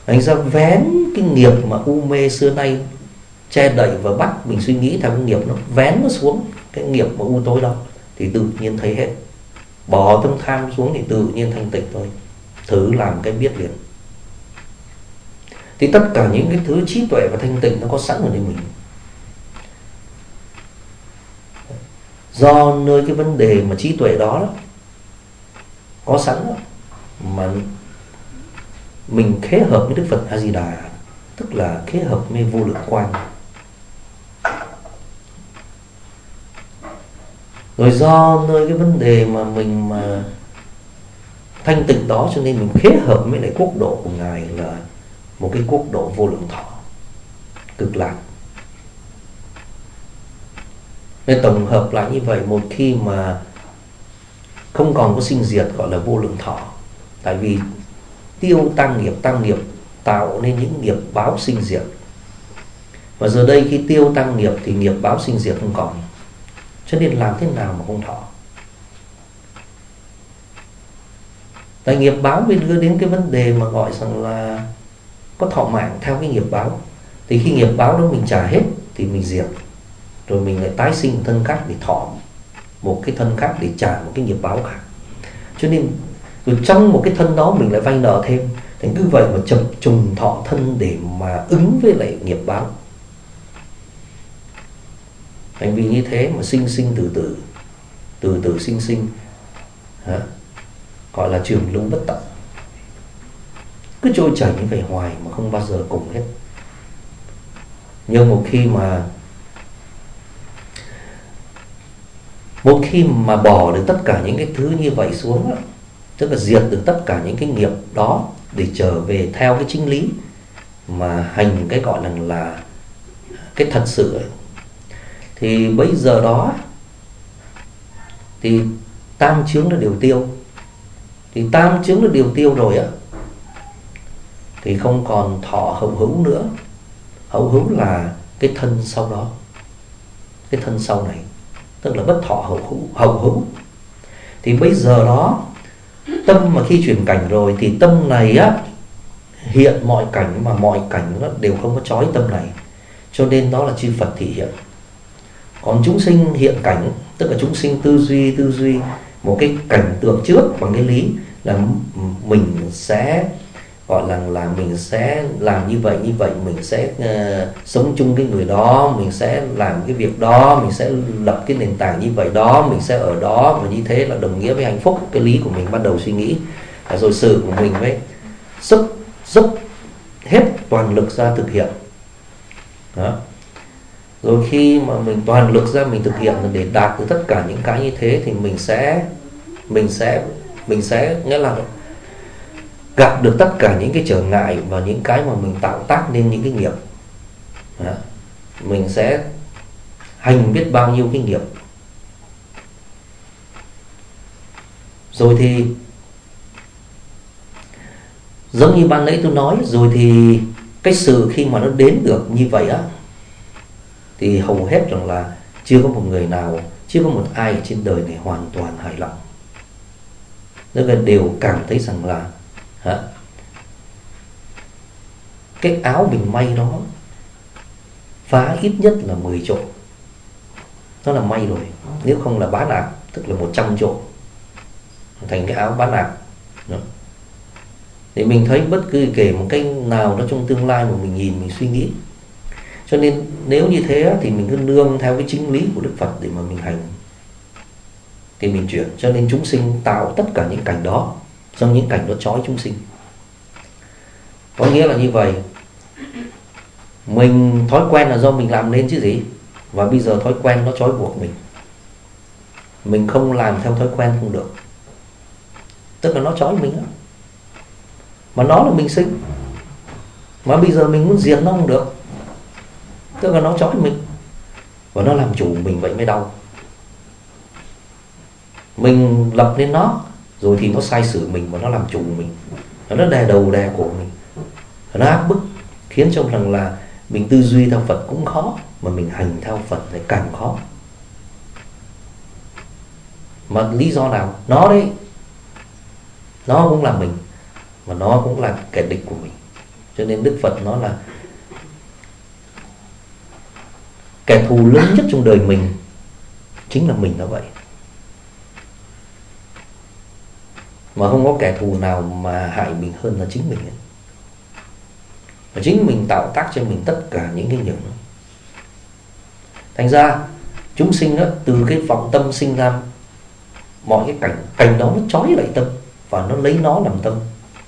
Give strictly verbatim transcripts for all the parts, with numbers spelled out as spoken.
Thành ra vén cái nghiệp mà u mê xưa nay che đậy và bắt mình suy nghĩ theo cái nghiệp, nó vén nó xuống cái nghiệp mà u tối đó, thì tự nhiên thấy hết. Bỏ tâm tham xuống thì tự nhiên thanh tịnh thôi. Thử làm cái biết liền. Thì tất cả những cái thứ trí tuệ và thanh tịnh nó có sẵn ở đây mình. Do nơi cái vấn đề mà trí tuệ đó, đó có sẵn đó, mà mình khế hợp với Đức Phật A Di Đà, tức là khế hợp với vô lượng quang. Rồi do nơi cái vấn đề mà mình mà thanh tịnh đó, cho nên mình khế hợp với lại quốc độ của Ngài là một cái quốc độ vô lượng thọ, cực lạc. Nên tổng hợp lại như vậy, một khi mà không còn có sinh diệt gọi là vô lượng thọ. Tại vì tiêu tăng nghiệp, tăng nghiệp tạo nên những nghiệp báo sinh diệt. Và giờ đây khi tiêu tăng nghiệp thì nghiệp báo sinh diệt không còn. Cho nên làm thế nào mà không thọ? Tại nghiệp báo mới đưa đến cái vấn đề mà gọi rằng là có thọ mạng theo cái nghiệp báo. Thì khi nghiệp báo đó mình trả hết thì mình diệt, rồi mình lại tái sinh một thân khác để thọ một cái thân khác để trả một cái nghiệp báo khác. Cho nên rồi trong một cái thân đó mình lại vay nợ thêm. Thành cứ vậy mà chập trùng thọ thân để mà ứng với lại nghiệp báo. Thành vì như thế mà sinh sinh tử tử, từ từ sinh sinh, hả? Gọi là trường lưu bất tận, cứ trôi chảy như vậy hoài mà không bao giờ cùng hết. Nhưng một khi mà Một khi mà bỏ được tất cả những cái thứ như vậy xuống đó, tức là diệt được tất cả những cái nghiệp đó để trở về theo cái chính lý mà hành cái gọi là là cái thật sự ấy, thì bây giờ đó thì tam chướng nó đều tiêu. Thì tam chướng nó đều tiêu rồi á, thì không còn thọ hậu hữu nữa. Hậu hữu là cái thân sau đó, cái thân sau này, tức là bất thọ hậu hữu, hậu hữu. Thì bây giờ đó tâm mà khi chuyển cảnh rồi thì tâm này á hiện mọi cảnh, mà mọi cảnh nó đều không có trói tâm này, cho nên đó là chư Phật thị hiện. Còn chúng sinh hiện cảnh, tức là chúng sinh tư duy tư duy một cái cảnh tượng trước bằng cái lý là mình sẽ gọi là là mình sẽ làm như vậy như vậy, mình sẽ uh, sống chung cái người đó, mình sẽ làm cái việc đó, mình sẽ lập cái nền tảng như vậy đó, mình sẽ ở đó, và như thế là đồng nghĩa với hạnh phúc. Cái lý của mình bắt đầu suy nghĩ, rồi sự của mình mới dốc dốc hết toàn lực ra thực hiện đó. Rồi khi mà mình toàn lực ra mình thực hiện để đạt được tất cả những cái như thế, thì mình sẽ mình sẽ mình sẽ nghĩa là gặp được tất cả những cái trở ngại và những cái mà mình tạo tác nên những cái nghiệp. Đó. Mình sẽ hành biết bao nhiêu cái nghiệp. Rồi thì giống như ban nãy tôi nói, rồi thì cái sự khi mà nó đến được như vậy á, thì hầu hết rằng là chưa có một người nào, chưa có một ai trên đời này hoàn toàn hài lòng. Nên là đều cảm thấy rằng là hả, cái áo mình may đó phá ít nhất là mười chỗ, nó là may rồi. Nếu không là bán ạc, tức là một trăm chỗ, thành cái áo bán ạc đó. Thì mình thấy bất cứ kể một cái nào đó trong tương lai mà mình nhìn, mình suy nghĩ. Cho nên nếu như thế thì mình cứ nương theo cái chính lý của Đức Phật để mà mình hành, thì mình chuyển. Cho nên chúng sinh tạo tất cả những cảnh đó, trong những cảnh đó trói chúng sinh. Có nghĩa là như vậy, mình thói quen là do mình làm nên chứ gì. Và bây giờ thói quen nó trói buộc mình, mình không làm theo thói quen không được, tức là nó trói mình đó. Mà nó là mình sinh, mà bây giờ mình muốn diệt nó không được, tức là nó trói mình và nó làm chủ mình, vậy mới đau. Mình lập nên nó rồi thì nó sai sử mình và nó làm chủ mình, nó đè đầu đè cổ mình, nó áp bức, khiến cho rằng là mình tư duy theo Phật cũng khó, mà mình hành theo Phật lại càng khó. Mà lý do nào? Nó đấy, nó cũng là mình, mà nó cũng là kẻ địch của mình. Cho nên Đức Phật nói là kẻ thù lớn nhất trong đời mình chính là mình, đó vậy. Mà không có kẻ thù nào mà hại mình hơn là chính mình ấy. Và chính mình tạo tác cho mình tất cả những cái nhược đó. Thành ra chúng sinh đó, từ cái vọng tâm sinh ra mọi cái cảnh cảnh đó nó trói lại tâm và nó lấy nó làm tâm.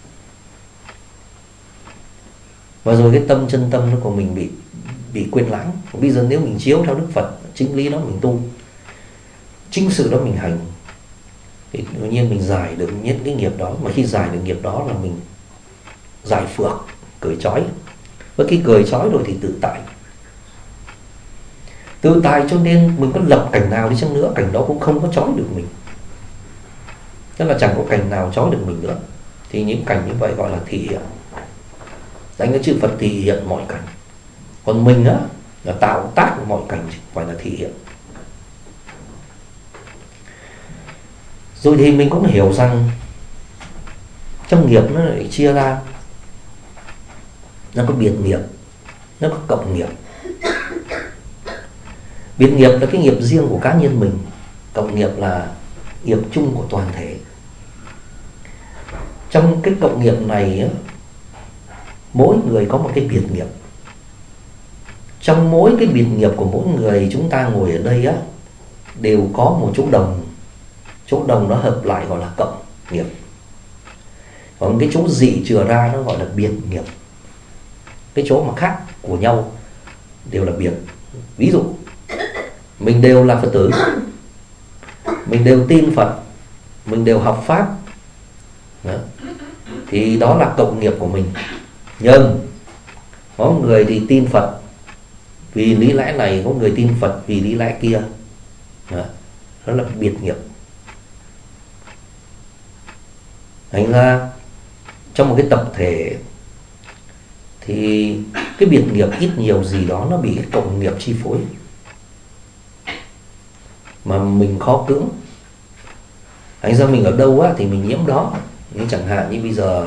Và rồi cái tâm chân tâm nó của mình bị bị quên lãng. Bây giờ nếu mình chiếu theo Đức Phật, chính lý đó mình tu, chính sự đó mình hành, thì tự nhiên mình giải được những cái nghiệp đó. Mà khi giải được nghiệp đó là mình giải phược, cởi trói. Với khi cởi trói rồi thì tự tại. Tự tại cho nên mình có lập cảnh nào đi chăng nữa, cảnh đó cũng không có trói được mình. Tức là chẳng có cảnh nào trói được mình nữa. Thì những cảnh như vậy gọi là thị hiện. Đánh cái chữ Phật thị hiện mọi cảnh. Còn mình á là tạo tác mọi cảnh, chứ không phải là thị hiện. Rồi thì mình cũng hiểu rằng trong nghiệp nó lại chia ra, nó có biệt nghiệp, nó có cộng nghiệp. Biệt nghiệp là cái nghiệp riêng của cá nhân mình, cộng nghiệp là nghiệp chung của toàn thể. Trong cái cộng nghiệp này á, mỗi người có một cái biệt nghiệp. Trong mỗi cái biệt nghiệp của mỗi người chúng ta ngồi ở đây á, đều có một chỗ đồng. Chỗ đồng nó hợp lại gọi là cộng nghiệp. Còn cái chỗ dị chừa ra nó gọi là biệt nghiệp. Cái chỗ mà khác của nhau đều là biệt. Ví dụ mình đều là Phật tử, mình đều tin Phật, mình đều học Pháp đó. Thì đó là cộng nghiệp của mình. Nhưng có người thì tin Phật vì lý lẽ này, có người tin Phật vì lý lẽ kia đó, đó là biệt nghiệp. Thành ra trong một cái tập thể thì cái biệt nghiệp ít nhiều gì đó nó bị cái cộng nghiệp chi phối, mà mình khó cưỡng. Thành ra mình ở đâu á thì mình nhiễm đó. Nhưng chẳng hạn như bây giờ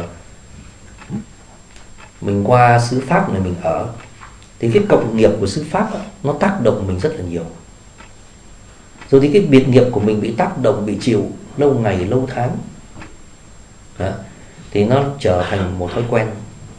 mình qua xứ Pháp này mình ở, thì cái cộng nghiệp của xứ Pháp á, nó tác động mình rất là nhiều. Rồi thì cái biệt nghiệp của mình bị tác động, bị chịu lâu ngày lâu tháng đó, thì nó trở thành một thói quen.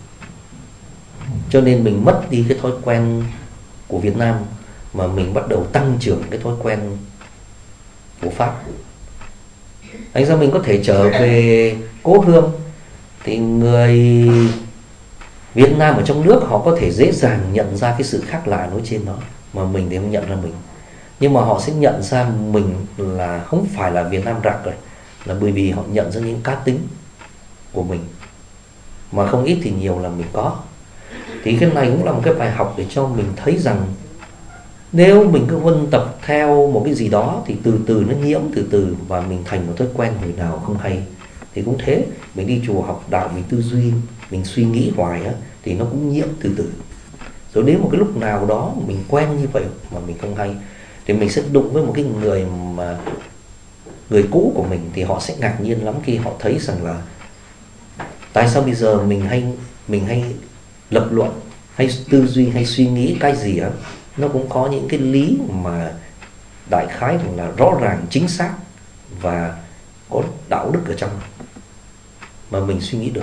Cho nên mình mất đi cái thói quen của Việt Nam, mà mình bắt đầu tăng trưởng cái thói quen của Pháp. Thành ra mình có thể trở về cố hương, thì người Việt Nam ở trong nước họ có thể dễ dàng nhận ra cái sự khác lạ nói trên đó, mà mình thì không nhận ra mình. Nhưng mà họ sẽ nhận ra mình là không phải là Việt Nam rạc rồi, là bởi vì họ nhận ra những cá tính của mình, mà không ít thì nhiều là mình có. Thì cái này cũng là một cái bài học để cho mình thấy rằng nếu mình cứ huân tập theo một cái gì đó thì từ từ nó nhiễm từ từ, và mình thành một thói quen hồi nào không hay. Thì cũng thế, mình đi chùa học đạo, mình tư duy, mình suy nghĩ hoài á, thì nó cũng nhiễm từ từ. Rồi đến một cái lúc nào đó mình quen như vậy mà mình không hay, thì mình sẽ đụng với một cái người mà người cũ của mình, thì họ sẽ ngạc nhiên lắm khi họ thấy rằng là tại sao bây giờ mình hay mình hay lập luận, hay tư duy, hay suy nghĩ cái gì á, nó cũng có những cái lý mà đại khái là rõ ràng, chính xác và có đạo đức ở trong mà mình suy nghĩ được.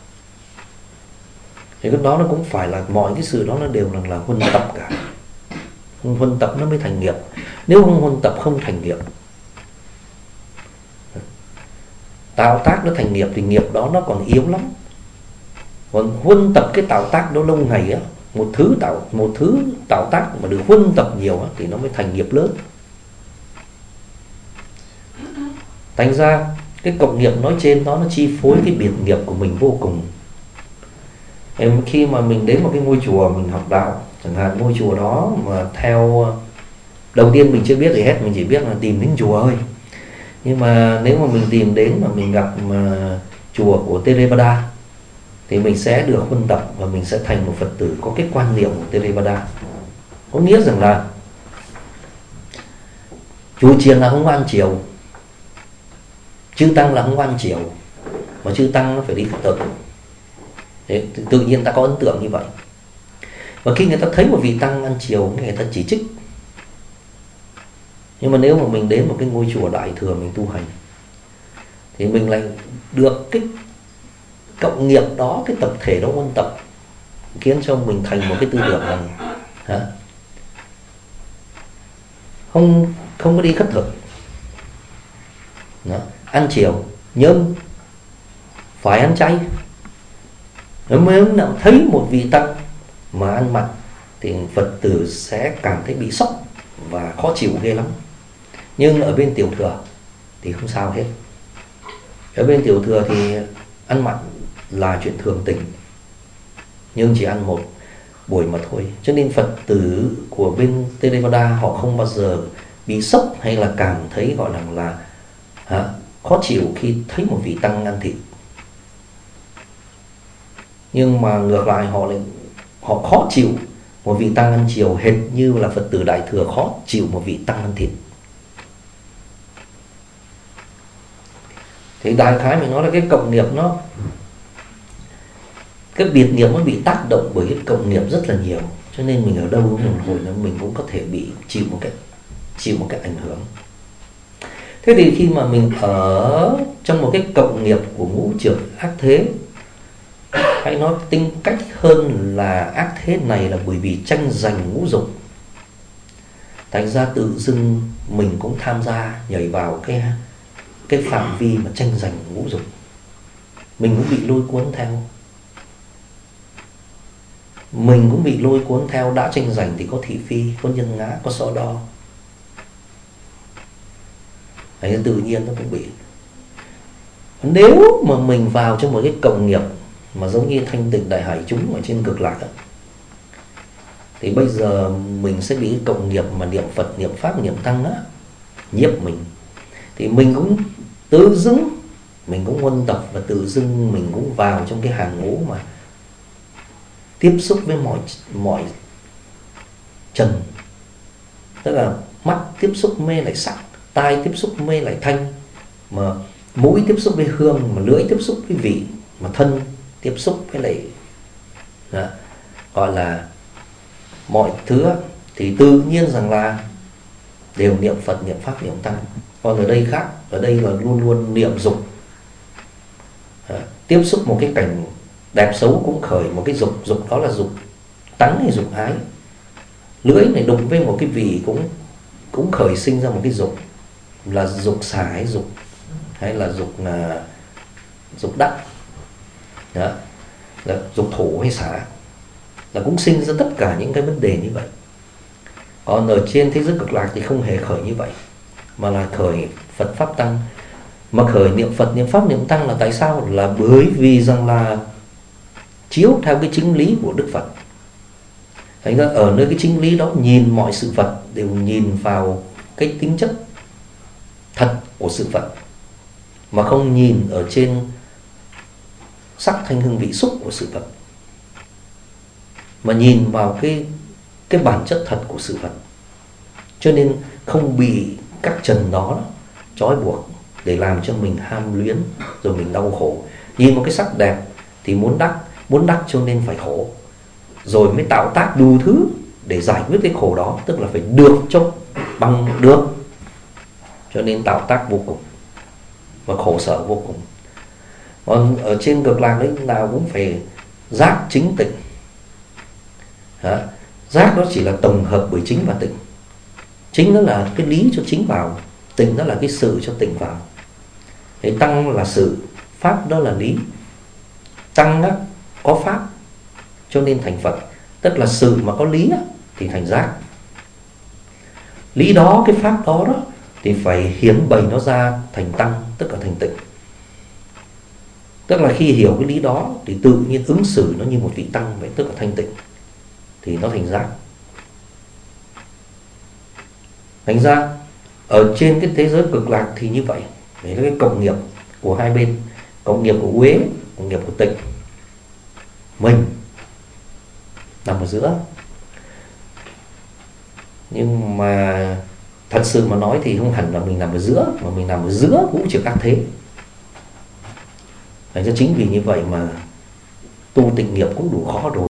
Thì cái đó nó cũng phải là mọi cái sự đó nó đều là, là huân tập cả. Huân tập nó mới thành nghiệp. Nếu không huân tập không thành nghiệp. Tạo tác nó thành nghiệp thì nghiệp đó nó còn yếu lắm. Còn huân tập cái tạo tác đó lâu ngày á, một thứ tạo một thứ tạo tác mà được huân tập nhiều á, thì nó mới thành nghiệp lớn. Thành ra cái cộng nghiệp nói trên đó nó chi phối cái biệt nghiệp của mình vô cùng. Em khi mà mình đến một cái ngôi chùa mình học đạo, chẳng hạn ngôi chùa đó mà theo, đầu tiên mình chưa biết gì hết, mình chỉ biết là tìm đến chùa thôi. Nhưng mà nếu mà mình tìm đến mà mình gặp mà chùa của Theravada thì mình sẽ được huân tập và mình sẽ thành một Phật tử có cái quan niệm của Theravada. Có nghĩa rằng là chùa chiền là không ăn chiều, chư tăng là không ăn chiều, mà chư tăng nó phải đi Phật tử. Thế, tự nhiên ta có ấn tượng như vậy. Và khi người ta thấy một vị tăng ăn chiều, người ta chỉ trích. Nhưng mà nếu mà mình đến một cái ngôi chùa Đại Thừa mình tu hành, thì mình lại được cái cộng nghiệp đó, cái tập thể đó ôn tập, khiến cho mình thành một cái tư tưởng rằng hả? Không không có đi khất thực. Đó. Ăn chiều, nhưng phải ăn chay. Nếu nào thấy một vị tăng mà ăn mặn thì Phật tử sẽ cảm thấy bị sốc và khó chịu ghê lắm. Nhưng ở bên tiểu thừa thì không sao hết. Ở bên tiểu thừa thì ăn mặn là chuyện thường tình, nhưng chỉ ăn một buổi mà thôi. Cho nên Phật tử của bên Theravada họ không bao giờ bị sốc hay là cảm thấy gọi là là hả, khó chịu khi thấy một vị tăng ăn thịt. Nhưng mà ngược lại họ lại họ khó chịu một vị tăng ăn chiều, hệt như là Phật tử Đại Thừa khó chịu một vị tăng ăn thịt. Thì đại khái mình nói là cái cộng nghiệp nó, cái biệt nghiệp nó bị tác động bởi cái cộng nghiệp rất là nhiều. Cho nên mình ở đâu một hồi là mình cũng có thể bị chịu một cái chịu một cái ảnh hưởng. Thế thì khi mà mình ở trong một cái cộng nghiệp của ngũ trược ác thế, hay nói tính cách hơn là ác thế này là bởi vì tranh giành ngũ dục, thành ra tự dưng mình cũng tham gia nhảy vào cái cái phạm vi mà tranh giành ngũ dục, mình cũng bị lôi cuốn theo. Mình cũng bị lôi cuốn theo. Đã tranh giành thì có thị phi, có nhân ngã, có so đo. Đấy, tự nhiên nó cũng bị. Nếu mà mình vào trong một cái cộng nghiệp mà giống như thanh tịnh đại hải chúng ở trên cực lạc ấy, thì bây giờ mình sẽ bị cộng nghiệp mà niệm Phật, niệm Pháp, niệm Tăng á, nhiếp mình. Thì mình cũng tự dưng mình cũng huân tập, và tự dưng mình cũng vào trong cái hàng ngũ mà tiếp xúc với mọi mọi trần. Tức là mắt tiếp xúc mê lại sắc, tai tiếp xúc mê lại thanh, mà mũi tiếp xúc với hương, mà lưỡi tiếp xúc với vị, mà thân tiếp xúc với lại đó, gọi là mọi thứ. Thì tự nhiên rằng là đều niệm Phật, niệm Pháp, niệm Tăng. Còn ở đây khác, ở đây là luôn luôn niệm dục. À, tiếp xúc một cái cảnh đẹp xấu cũng khởi một cái dục, dục đó là dục tắng hay dục ái. Lưỡi này đụng với một cái vị cũng cũng khởi sinh ra một cái dục, là dục xả hay dục, hay là dục là dục đắc, đó là dục thủ hay xả, là cũng sinh ra tất cả những cái vấn đề như vậy. Còn ở trên thế giới cực lạc thì không hề khởi như vậy, mà là khởi Phật Pháp Tăng. Mà khởi niệm Phật, niệm Pháp, niệm Tăng là tại sao? Là bởi vì rằng là chiếu theo cái chính lý của Đức Phật. Thành ra ở nơi cái chính lý đó, nhìn mọi sự vật đều nhìn vào cái tính chất thật của sự vật, mà không nhìn ở trên sắc thanh hương vị xúc của sự vật, mà nhìn vào cái cái bản chất thật của sự vật. Cho nên không bị các trần đó trói buộc để làm cho mình ham luyến, rồi mình đau khổ. Nhìn một cái sắc đẹp thì muốn đắc, muốn đắc cho nên phải khổ, rồi mới tạo tác đủ thứ để giải quyết cái khổ đó, tức là phải được cho bằng được, cho nên tạo tác vô cùng và khổ sở vô cùng. Còn ở trên cực lạc đấy, nào cũng phải giác chính tịnh. Hả? Giác đó chỉ là tổng hợp bởi chính và tịnh. Chính đó là cái lý cho chính vào, tịnh đó là cái sự cho tịnh vào. Thế Tăng là sự, Pháp đó là lý. Tăng đó có Pháp cho nên thành Phật, tức là sự mà có lý thì thành giác. Lý đó, cái Pháp đó đó thì phải hiển bày nó ra thành Tăng, tức là thành tịnh. Tức là khi hiểu cái lý đó thì tự nhiên ứng xử nó như một vị Tăng vậy, tức là thanh tịnh, thì nó thành giác. Thành ra ở trên cái thế giới cực lạc thì như vậy. Đấy là cái cộng nghiệp của hai bên, cộng nghiệp của uế, cộng nghiệp của tịnh. Mình nằm ở giữa. Nhưng mà thật sự mà nói thì không hẳn là mình nằm ở giữa, mà mình nằm ở giữa ngũ trược ác thế. Thành ra chính vì như vậy mà tu tịnh nghiệp cũng đủ khó rồi.